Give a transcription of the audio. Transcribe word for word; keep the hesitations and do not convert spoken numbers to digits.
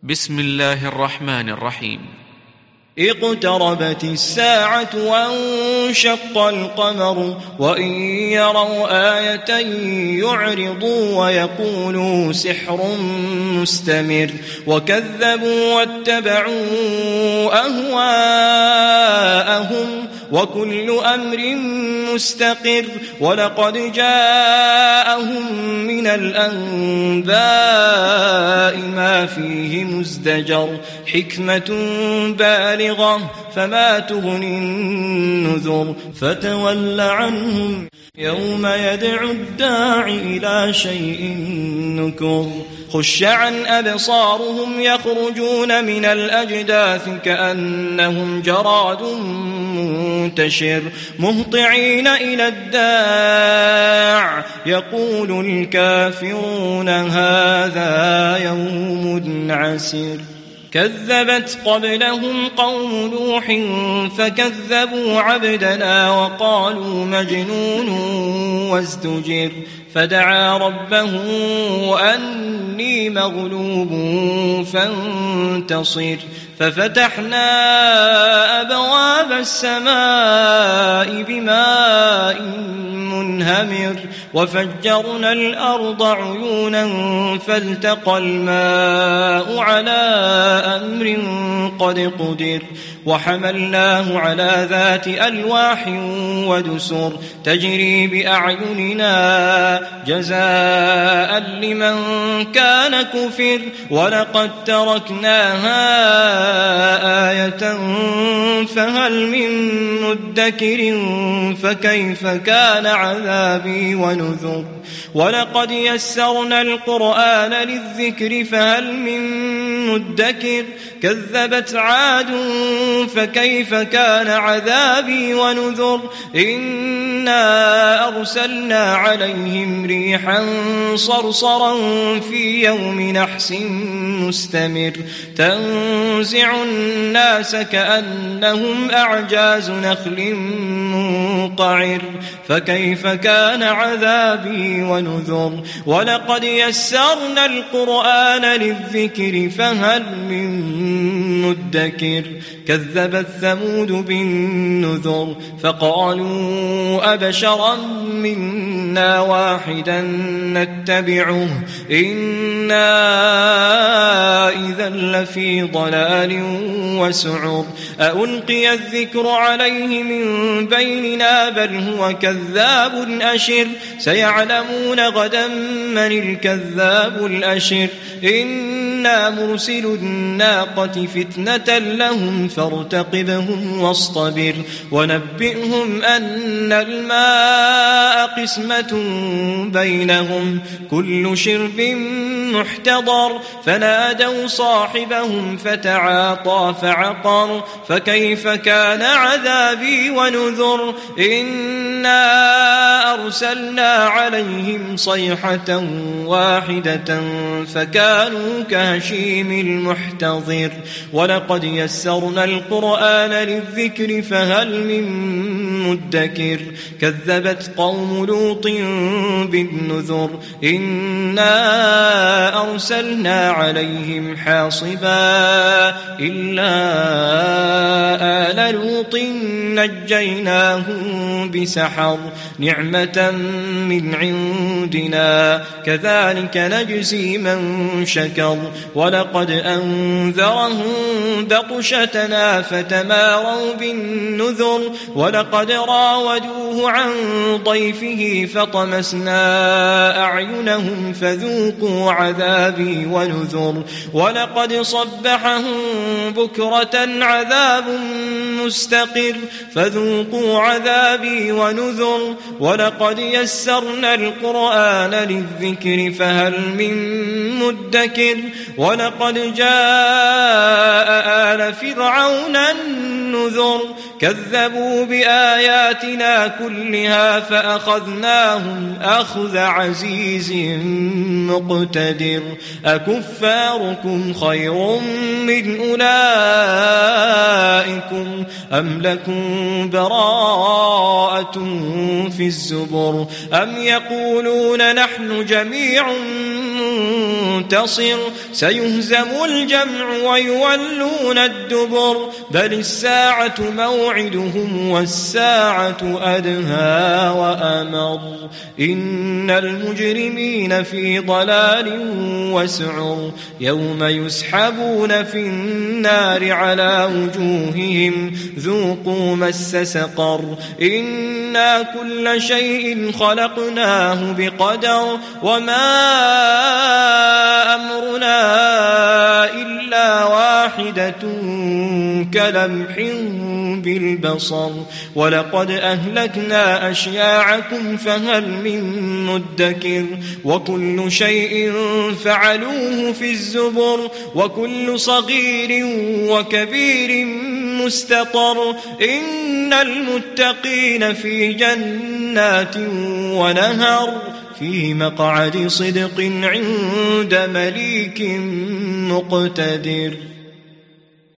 بسم الله الرحمن الرحيم. اقتربت الساعة وانشق القمر وإن يروا آية يعرضوا ويقولوا سحر مستمر وكذبوا واتبعوا أهواءهم وكل أمر مستقر ولقد جاءهم من الأنباء ما فيه مزدجر حكمة بالغة فما تغني النذر فتول عنهم يوم يدعو الداعي إلى شيء نكر خش عن أبصارهم يخرجون من الأجداث كأنهم جراد منتشر مهطعين إلى الداع يقول الكافرون هذا يوم عسر كذبت قبلهم قوم نوح فكذبوا عبدنا وقالوا مجنون وازدجر فدعا ربه أني مغلوب فانتصر ففتحنا أبواب السماء بماء منهمر وفجرنا الأرض عيونا فالتقى الماء على أمر قد قدر وحملناه على ذات ألواح ودسر تجري بأعيننا جزاء لمن كان كفر ولقد تركناها آية فهل من مدكر فكيف كان عذابي ونذر ولقد يسرنا القرآن للذكر فهل من مدكر كذبت عاد فكيف كان عذابي ونذر إنا أرسلنا عليهم ريحا صرصرا في يوم نحس مستمر تنزع الناس كأنهم أعجاز نخل منقعر فكيف كان عذابي ونذر ولقد يسرنا القرآن للذكر فهل من مدكر كذبت ثمود بالنذر فقالوا أبشرا منا واحدا نتبعه إنا إذا لفي ضلال وسعر ألقي الذكر عليه من بيننا بل هو كذاب أشر سيعلمون غدا من الكذاب الأشر إنا مرسل الناقة فتنة لهم فارتقبهم واصطبر ونبئهم أن الماء قسمة بينهم كل شرب محتضر فنادوا صاحبهم فتعاطى فعقر فكيف كان عذابي ونذر إنا أرسلنا عليهم صيحة واحدة فكانوا كهشيم المحتضر ولقد يسرنا القرآن للذكر فهل من مدكر كذبت قوم لوط بالنذر إنا أرسلنا عليهم حاصبا إلا آل لوط نجيناهم بسحر نعمة من عندنا كذلك نجزي من شكر ولقد أنذرهم بطشتنا فتماروا بالنذر ولقد راودوه عن ضيفه فطمسنا أعينهم فذوقوا عذابي ونذر ولقد صبحهم بكرة عذاب مستقر فذوقوا عذابي ونذر ولقد يسرنا القرآن للذكر فهل من مدكر ولقد جاء آل فرعون النذر كذبوا بآياتنا كلها فأخذناهم أخذ عزيز مقتدر أكفاركم خير من أولئكم أم لكم براءة في الزبر أم يقولون نحن جميع منتصر سيهزم الجمع ويولون الدبر بل الساعة موعدهم والساعة أدهى وأمر إن المجرمين في ضلال وسعر يوم يسحبون في النار على وجوههم ذوقوا مس سقر إنا كل شيء خلقناه بقدر وما أمرنا إلا واحدة كلمح بالبصر ولقد أهلكنا أشياعكم فهل من مدكر وكل شيء فعلوه في الزبر وكل صغير وكبير مستطر إن المتقين في جنات ونهر في مقعد صدق عند مليك مقتدر.